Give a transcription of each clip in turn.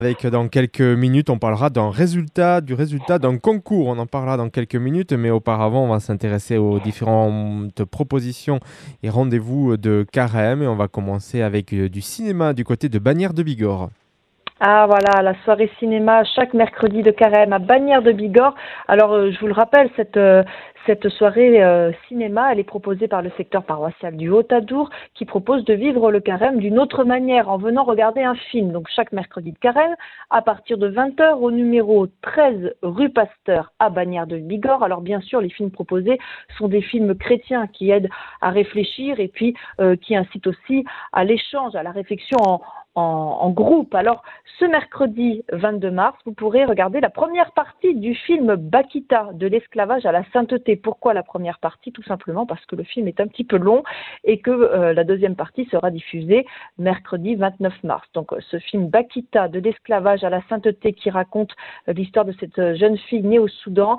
Avec dans quelques minutes, on parlera du résultat d'un concours. On en parlera dans quelques minutes, mais auparavant, on va s'intéresser aux différentes propositions et rendez-vous de Carême. Et on va commencer avec du cinéma du côté de Bagnères de Bigorre. Ah voilà, la soirée cinéma chaque mercredi de Carême à Bagnères de Bigorre. Alors je vous le rappelle, cette soirée cinéma, elle est proposée par le secteur paroissial du Haut-Adour qui propose de vivre le Carême d'une autre manière en venant regarder un film. Donc chaque mercredi de Carême à partir de 20h au numéro 13 rue Pasteur à Bagnères de Bigorre. Alors bien sûr, les films proposés sont des films chrétiens qui aident à réfléchir et puis qui incitent aussi à l'échange, à la réflexion en groupe. Alors, ce mercredi 22 mars, vous pourrez regarder la première partie du film Bakita, de l'esclavage à la sainteté. Pourquoi la première partie? Tout simplement parce que le film est un petit peu long et que la deuxième partie sera diffusée mercredi 29 mars. Donc, ce film Bakita, de l'esclavage à la sainteté, qui raconte l'histoire de cette jeune fille née au Soudan,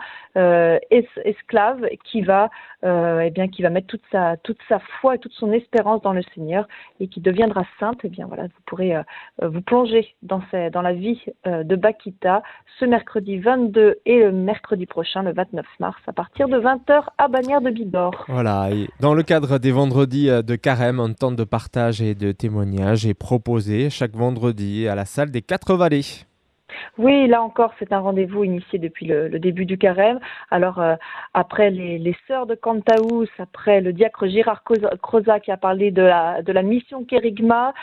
esclave, qui va mettre toute sa foi et toute son espérance dans le Seigneur et qui deviendra sainte. Eh bien voilà, vous pourrez vous plonger dans la vie de Bakita ce mercredi 22 et le mercredi prochain, le 29 mars, à partir de 20h à Bagnères de Bigorre. Voilà, et dans le cadre des vendredis de Carême, un temps de partage et de témoignage est proposé chaque vendredi à la salle des Quatre Vallées. Oui, là encore, c'est un rendez-vous initié depuis le début du Carême. Alors, après les sœurs de Cantaous, après le diacre Gérard Croza qui a parlé de la mission Kérigma,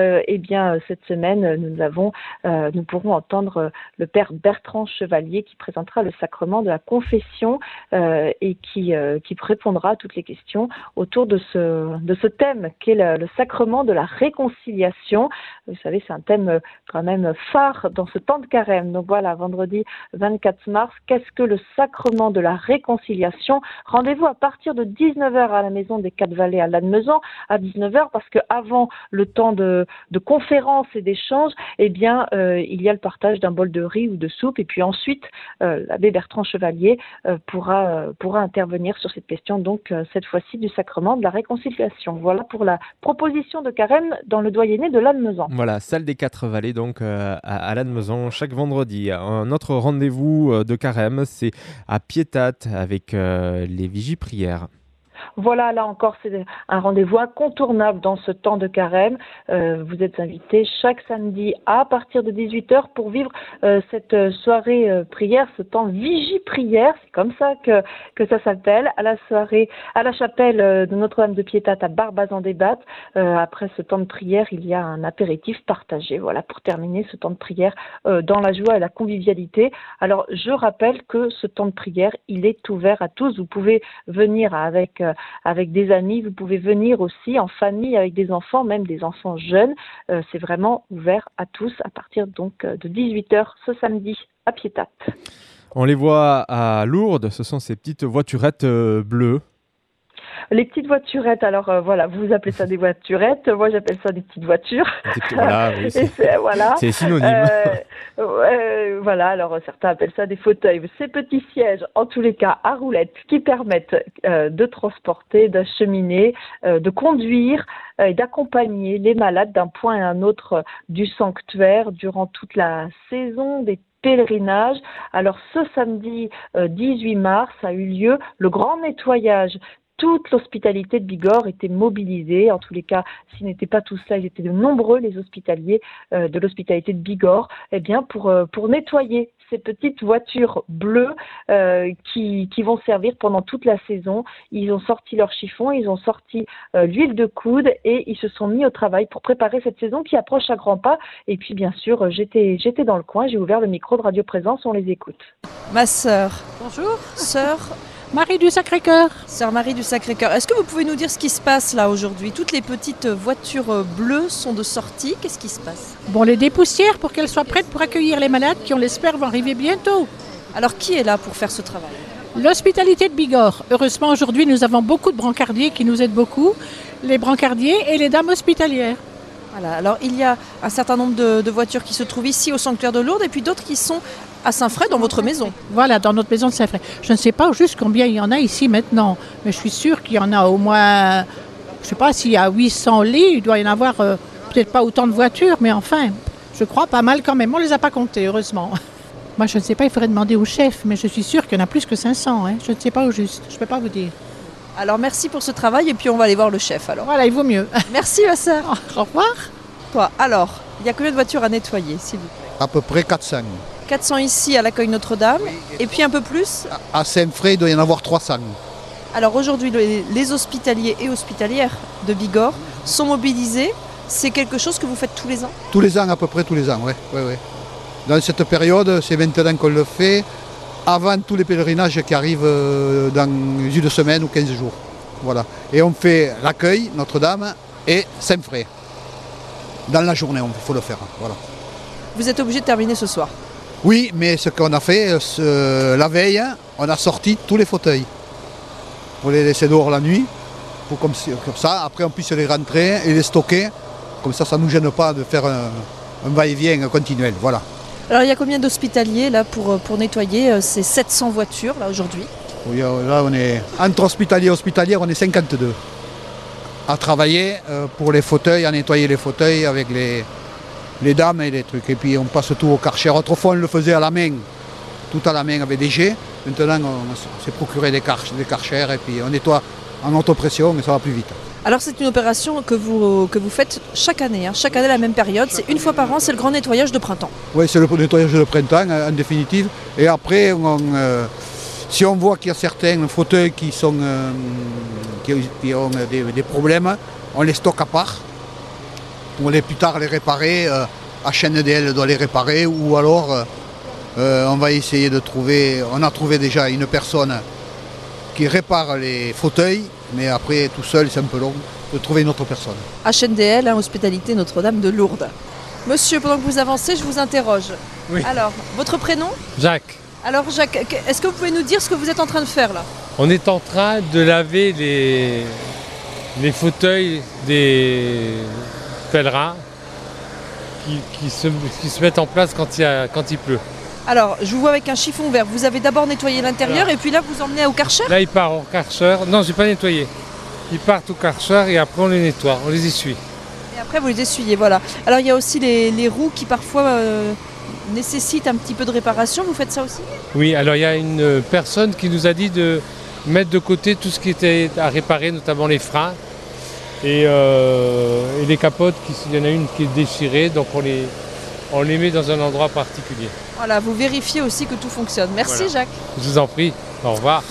cette semaine, nous pourrons entendre le père Bertrand Chevalier qui présentera le sacrement de la confession et qui répondra à toutes les questions autour de ce thème qu'est le sacrement de la réconciliation. Vous savez, c'est un thème quand même phare dans ce temps de Carême. Donc voilà, vendredi 24 mars, qu'est-ce que le sacrement de la réconciliation? Rendez-vous à partir de 19h à la maison des Quatre Vallées à Lannemezan, à 19h, parce qu'avant le temps de conférence et d'échange, il y a le partage d'un bol de riz ou de soupe, et puis ensuite, l'abbé Bertrand Chevalier pourra intervenir sur cette question, donc cette fois-ci du sacrement de la réconciliation. Voilà pour la proposition de Carême dans le doyenné de Lannemezan. Voilà, salle des Quatre Vallées, donc à Lannemezan, chaque vendredi. Un autre rendez-vous de Carême, c'est à Piétat avec les vigies prières. Voilà, là encore, c'est un rendez-vous incontournable dans ce temps de Carême. Vous êtes invités chaque samedi à partir de 18h pour vivre cette soirée prière, ce temps vigie-prière, c'est comme ça que ça s'appelle, à la chapelle de Notre-Dame de Piétat à Barbazan-des-Battes. Après ce temps de prière, il y a un apéritif partagé, voilà, pour terminer ce temps de prière dans la joie et la convivialité. Alors, je rappelle que ce temps de prière, il est ouvert à tous. Vous pouvez venir avec des amis, vous pouvez venir aussi en famille avec des enfants, même des enfants jeunes. C'est vraiment ouvert à tous à partir donc de 18h ce samedi à Piétat. On les voit à Lourdes, ce sont ces petites voiturettes bleues. Les petites voiturettes, alors voilà, vous appelez ça des voiturettes, moi j'appelle ça des petites voitures. Voilà, oui, c'est synonyme. Voilà, alors certains appellent ça des fauteuils. Ces petits sièges, en tous les cas, à roulettes, qui permettent de transporter, d'acheminer, de conduire et d'accompagner les malades d'un point à un autre du sanctuaire durant toute la saison des pèlerinage. Alors ce samedi 18 mars a eu lieu le grand nettoyage. Toute l'hospitalité de Bigorre était mobilisée. En tous les cas, s'ils n'étaient pas tous là, ils étaient de nombreux, les hospitaliers de l'hospitalité de Bigorre, pour nettoyer ces petites voitures bleues qui vont servir pendant toute la saison. Ils ont sorti leur chiffon, ils ont sorti l'huile de coude et ils se sont mis au travail pour préparer cette saison qui approche à grands pas. Et puis bien sûr, j'étais dans le coin, j'ai ouvert le micro de Radio Présence, on les écoute. Ma sœur. Bonjour. Sœur Marie du Sacré-Cœur. Sœur Marie du Sacré-Cœur. Est-ce que vous pouvez nous dire ce qui se passe là aujourd'hui? Toutes les petites voitures bleues sont de sortie. Qu'est-ce qui se passe? Bon, les dépoussières pour qu'elles soient prêtes pour accueillir les malades qui, on l'espère, vont arriver bientôt. Alors qui est là pour faire ce travail? L'hospitalité de Bigorre. Heureusement, aujourd'hui, nous avons beaucoup de brancardiers qui nous aident beaucoup. Les brancardiers et les dames hospitalières. Voilà. Alors il y a un certain nombre de voitures qui se trouvent ici au sanctuaire de Lourdes et puis d'autres qui sont à Saint-Fray dans votre maison. Voilà, dans notre maison de Saint-Fray. Je ne sais pas juste combien il y en a ici maintenant, mais je suis sûre qu'il y en a au moins, je ne sais pas s'il y a 800 lits, il doit y en avoir peut-être pas autant de voitures, mais enfin, je Je crois pas mal quand même, on les a pas comptés, heureusement. Moi, je ne sais pas, il faudrait demander au chef, mais je suis sûre qu'il y en a plus que 500. Hein. Je ne sais pas au juste, je ne peux pas vous dire. Alors merci pour ce travail et puis on va aller voir le chef alors. Voilà, il vaut mieux. Merci ma sœur. Au revoir. Toi, alors, il y a combien de voitures à nettoyer s'il vous plaît? À peu près 400. 400 ici à l'accueil Notre-Dame et puis un peu plus. À Saint-Fray, il doit y en avoir 300. Alors aujourd'hui, les hospitaliers et hospitalières de Bigorre sont mobilisés. C'est quelque chose que vous faites tous les ans? Tous les ans, à peu près tous les ans, oui. Dans cette période, c'est maintenant qu'on le fait, avant tous les pèlerinages qui arrivent dans une semaine ou 15 jours. Voilà. Et on fait l'accueil, Notre-Dame et Saint-Fray. Dans la journée, il faut le faire. Voilà. Vous êtes obligé de terminer ce soir? Oui, mais ce qu'on a fait, la veille, on a sorti tous les fauteuils pour les laisser dehors la nuit, pour comme ça, après on puisse les rentrer et les stocker. Comme ça ne nous gêne pas de faire un va-et-vient continuel. Voilà. Alors il y a combien d'hospitaliers là pour nettoyer ces 700 voitures là aujourd'hui? Oui, là on est entre hospitaliers et hospitalières, on est 52 à travailler pour les fauteuils, à nettoyer les fauteuils avec les dames et les trucs. Et puis on passe tout au Karcher. Autrefois on le faisait à la main, tout à la main avec des jets. Maintenant on s'est procuré des Karcher et puis on nettoie en autopression et ça va plus vite. Alors c'est une opération que vous faites chaque année, hein. Chaque année à la même période, c'est une fois par an, c'est le grand nettoyage de printemps. Oui, c'est le nettoyage de printemps en définitive. Et après, si on voit qu'il y a certains fauteuils qui ont des problèmes, on les stocke à part pour plus tard les réparer. HNDL doit les réparer ou alors on va essayer de trouver, on a trouvé déjà une personne qui répare les fauteuils, mais après tout seul c'est un peu long de trouver une autre personne. HNDL, Hospitalité Notre-Dame de Lourdes. Monsieur, pendant que vous avancez, je vous interroge. Oui. Alors, votre prénom? Jacques, Alors Jacques, est-ce que vous pouvez nous dire ce que vous êtes en train de faire là? on est en train de laver les fauteuils des pèlerins qui se mettent en place quand il pleut. Alors, je vous vois avec un chiffon vert. Vous avez d'abord nettoyé l'intérieur Voilà. et puis là, vous emmenez au Karcher? Là, ils partent au Karcher. Non, j'ai pas nettoyé. Ils partent au Karcher et après on les nettoie, on les essuie. Et après, vous les essuyez, voilà. Alors, il y a aussi les roues qui parfois nécessitent un petit peu de réparation. Vous faites ça aussi? Oui, alors il y a une personne qui nous a dit de mettre de côté tout ce qui était à réparer, notamment les freins et les capotes. Il y en a une qui est déchirée, donc on les met dans un endroit particulier. Voilà, vous vérifiez aussi que tout fonctionne. Merci Voilà. Jacques. Je vous en prie, au revoir.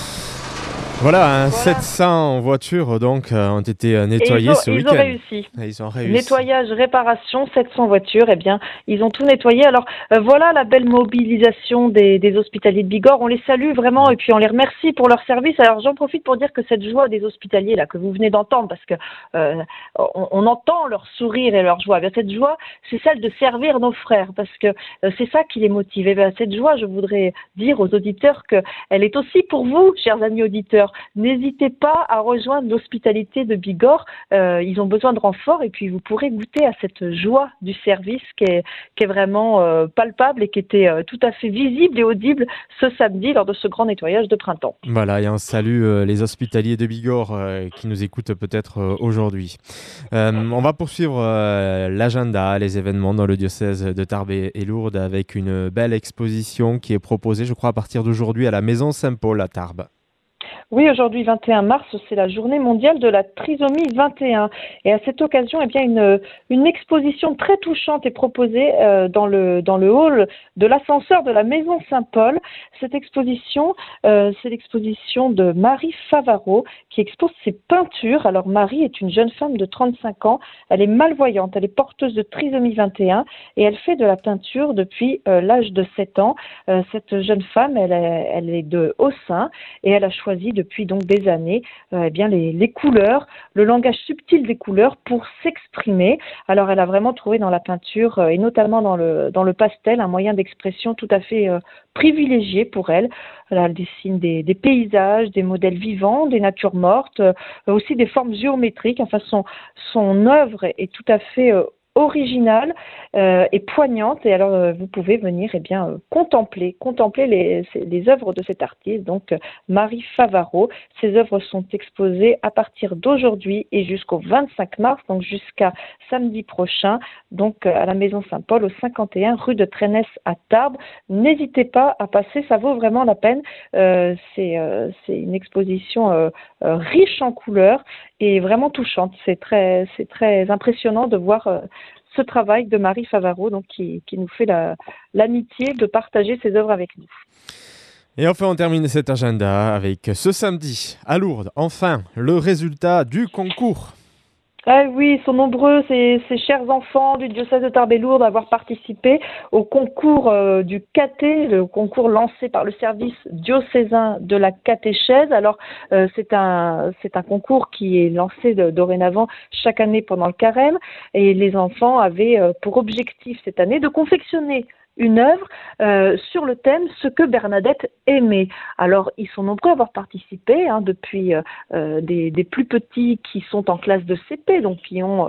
Voilà, Voilà. 700 voitures donc ont été Et nettoyées ce ils ont week-end. réussi. Et ils ont réussi. Nettoyage, réparation, 700 voitures, eh bien, ils ont tout nettoyé. Alors, voilà la belle mobilisation des hospitaliers de Bigorre. On les salue vraiment et puis on les remercie pour leur service. Alors, j'en profite pour dire que cette joie des hospitaliers, là, que vous venez d'entendre, parce que on entend leur sourire et leur joie. Eh bien, cette joie, c'est celle de servir nos frères, parce que c'est ça qui les motive. Eh bien, cette joie, je voudrais dire aux auditeurs qu'elle est aussi pour vous, chers amis auditeurs. N'hésitez pas à rejoindre l'hospitalité de Bigorre. Ils ont besoin de renfort et puis vous pourrez goûter à cette joie du service qui est vraiment palpable et qui était tout à fait visible et audible ce samedi lors de ce grand nettoyage de printemps. Voilà, et on salue les hospitaliers de Bigorre qui nous écoutent peut-être aujourd'hui. On va poursuivre l'agenda, les événements dans le diocèse de Tarbes et Lourdes avec une belle exposition qui est proposée, je crois, à partir d'aujourd'hui à la Maison Saint-Paul à Tarbes. Oui, aujourd'hui 21 mars, c'est la journée mondiale de la trisomie 21. Et à cette occasion, eh bien, une exposition très touchante est proposée dans le hall de l'ascenseur de la Maison Saint-Paul. Cette exposition, c'est l'exposition de Marie Favaro qui expose ses peintures. Alors Marie est une jeune femme de 35 ans. Elle est malvoyante, elle est porteuse de trisomie 21 et elle fait de la peinture depuis l'âge de 7 ans. Cette jeune femme, elle est de Haut-Saint et elle a choisi depuis donc des années eh bien les couleurs, le langage subtil des couleurs pour s'exprimer. Alors elle a vraiment trouvé dans la peinture et notamment dans le pastel un moyen d'expression tout à fait privilégié pour elle. Elle dessine des paysages, des modèles vivants, des natures mortes, aussi des formes géométriques. Enfin son œuvre est tout à fait originale et poignante. Et alors, vous pouvez venir contempler les œuvres de cet artiste, donc Marie Favaro. Ces œuvres sont exposées à partir d'aujourd'hui et jusqu'au 25 mars, donc jusqu'à samedi prochain, donc à la Maison Saint-Paul, au 51 rue de Trénès à Tarbes. N'hésitez pas à passer, ça vaut vraiment la peine. C'est une exposition riche en couleurs et vraiment touchante. C'est très impressionnant de voir ce travail de Marie Favaro, donc qui nous fait l'amitié de partager ses œuvres avec nous. Et enfin, on termine cet agenda avec ce samedi à Lourdes. Enfin, le résultat du concours. Ah oui, ils sont nombreux, ces chers enfants du diocèse de Tarbes et Lourdes à avoir participé au concours du caté, le concours lancé par le service diocésain de la catéchèse. Alors, c'est un concours qui est lancé dorénavant chaque année pendant le carême, et les enfants avaient pour objectif cette année de confectionner une œuvre sur le thème « Ce que Bernadette aimait ». Alors, ils sont nombreux à avoir participé, depuis des plus petits qui sont en classe de CP, donc qui ont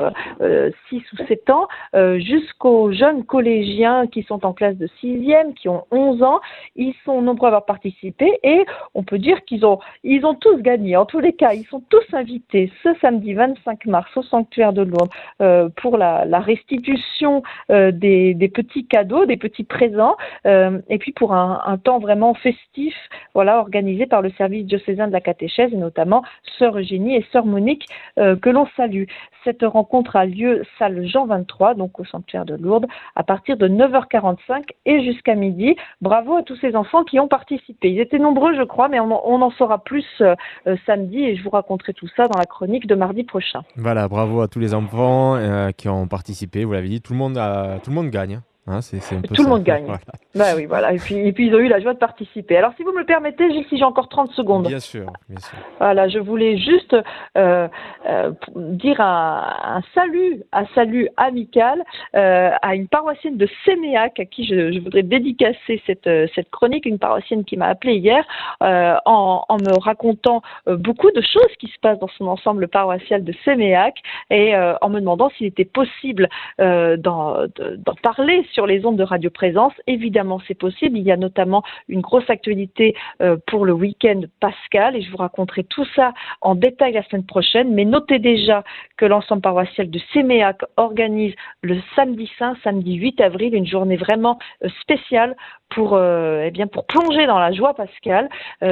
6 ou 7 ans, jusqu'aux jeunes collégiens qui sont en classe de 6e, qui ont 11 ans. Ils sont nombreux à avoir participé et on peut dire qu'ils ont tous gagné. En tous les cas, ils sont tous invités ce samedi 25 mars au sanctuaire de Lourdes pour la restitution des petits cadeaux, des petits présents, et puis pour un temps vraiment festif, organisé par le service diocésain de la catéchèse et notamment Sœur Eugénie et Sœur Monique que l'on salue. Cette rencontre a lieu salle Jean 23, donc au sanctuaire de Lourdes, à partir de 9h45 et jusqu'à midi. Bravo à tous ces enfants qui ont participé. Ils étaient nombreux, je crois, mais on en saura plus samedi et je vous raconterai tout ça dans la chronique de mardi prochain. Voilà, bravo à tous les enfants qui ont participé. Vous l'avez dit, tout le monde gagne. C'est un peu tout ça. Le monde gagne. Voilà. Oui, voilà. Et puis ils ont eu la joie de participer. Alors si vous me le permettez, si j'ai encore 30 secondes. Bien sûr. Voilà, je voulais juste dire un salut amical à une paroissienne de Séméac à qui je voudrais dédicacer cette chronique, une paroissienne qui m'a appelée hier en me racontant beaucoup de choses qui se passent dans son ensemble paroissial de Séméac et en me demandant s'il était possible d'en parler sur les ondes de Radio Présence. Évidemment, c'est possible. Il y a notamment une grosse actualité pour le week-end pascal et je vous raconterai tout ça en détail la semaine prochaine. Mais notez déjà que l'ensemble paroissial de Séméac organise le samedi saint, samedi 8 avril, une journée vraiment spéciale pour plonger dans la joie pascale,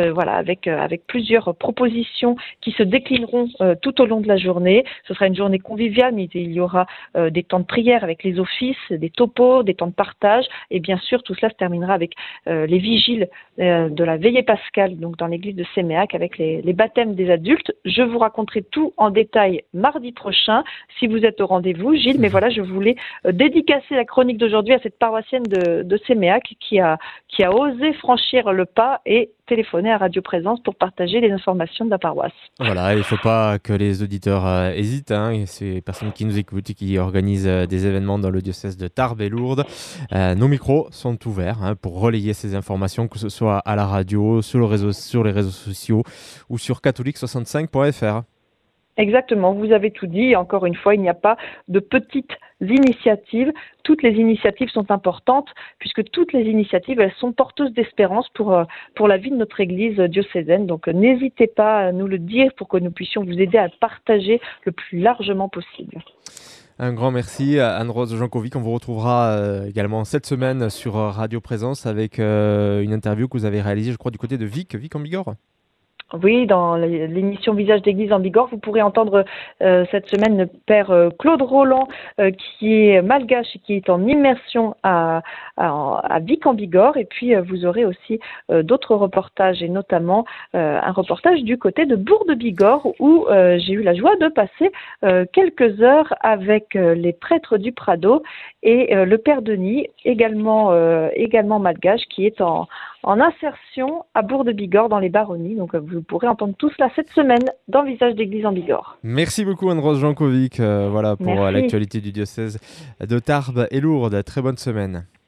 avec plusieurs propositions qui se déclineront tout au long de la journée. Ce sera une journée conviviale, mais il y aura des temps de prière avec les offices, des topos, des temps de partage, et bien sûr tout cela se terminera avec les vigiles de la veillée pascale, donc dans l'église de Séméac, avec les baptêmes des adultes. Je vous raconterai tout en détail mardi prochain, si vous êtes au rendez-vous, Gilles. Mais voilà, je voulais dédicacer la chronique d'aujourd'hui à cette paroissienne de Séméac qui a osé franchir le pas et téléphoner à Radio Présence pour partager les informations de la paroisse. Voilà, il ne faut pas que les auditeurs hésitent. Ces personnes qui nous écoutent et qui organisent des événements dans le diocèse de Tarbes et Lourdes. Nos micros sont ouverts pour relayer ces informations, que ce soit à la radio, sur les réseaux sociaux ou sur catholique65.fr. Exactement, vous avez tout dit. Encore une fois, il n'y a pas de petites initiatives. Toutes les initiatives sont importantes puisque toutes les initiatives, elles sont porteuses d'espérance pour la vie de notre église diocésaine. Donc n'hésitez pas à nous le dire pour que nous puissions vous aider à partager le plus largement possible. Un grand merci à Anne-Rose Jankovic. On vous retrouvera également cette semaine sur Radio Présence avec une interview que vous avez réalisée, je crois, du côté de Vic en Bigorre. Oui, dans l'émission Visage d'église en Bigorre, vous pourrez entendre cette semaine le père Claude Roland qui est malgache et qui est en immersion à Vic en Bigorre. Et puis vous aurez aussi d'autres reportages et notamment un reportage du côté de Bourg-de-Bigorre où j'ai eu la joie de passer quelques heures avec les prêtres du Prado et le père Denis, également malgache, qui est en insertion à Bourg-de-Bigorre dans les Baronnies. Donc vous pourrez entendre tout cela cette semaine dans Visage d'église en Bigorre. Merci beaucoup Anne-Rose Jankovic pour l'actualité du diocèse de Tarbes et Lourdes. Très bonne semaine.